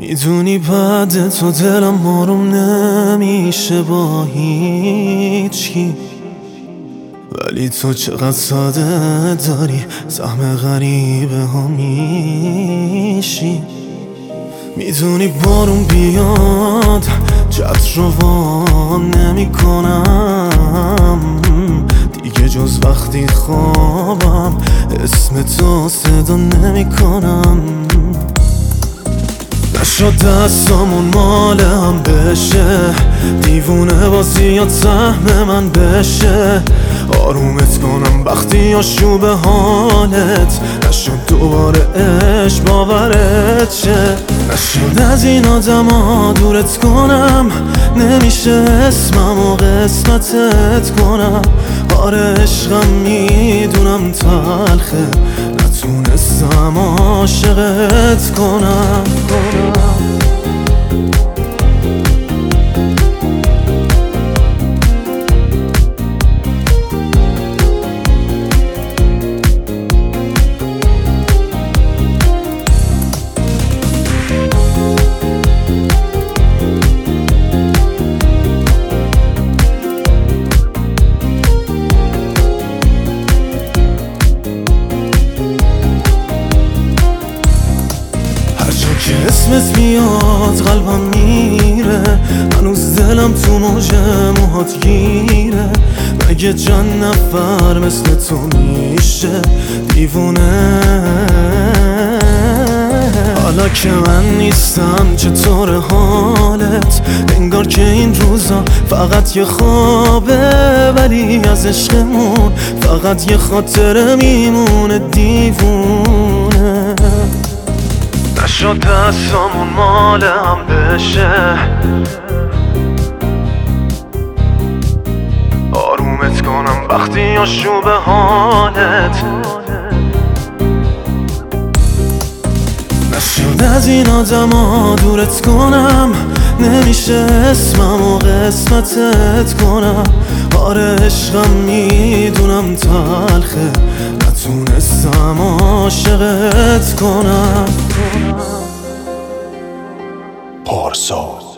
میدونی بعد تو دلم آروم نمیشه با هیچکی، ولی تو چقدر ساده داری سهم غریبه ها میشی. میدونی بارون بیاد چت رو وام نمی کنم دیگه، جز وقتی خوابم اسم تو صدا نمی کنم. نشد دستامون مال هم بشه، دیوونه بازی سهم من بشه، آرومت کنم وقتی آشوب حالت نشد دوباره عشق باورت شه. نشد از این آدما دورت کنم، نمیشه اسمم و قسمتت کنم. آره عشقم میدونم تلخه، نتونستم عاشقت کنم. که اسمت میاد قلبم میره، هنوز دلم تو موج موهات گیره. مگه چند نفر مثل تو میشه دیوونه؟ حالا که من نیستم چطور حالت؟ انگار که این روزا فقط یه خوابه، ولی از عشقمون فقط یه خاطره میمونه دیوونه. نشد دستامون مال هم بشه، آرومت کنم وقتی آشوب حالت نشد از این آدما دورت کنم، نمیشه اسمم و قسمتت کنم. آره عشقم میدونم تلخه، نتونستم عاشقت کنم. پارسا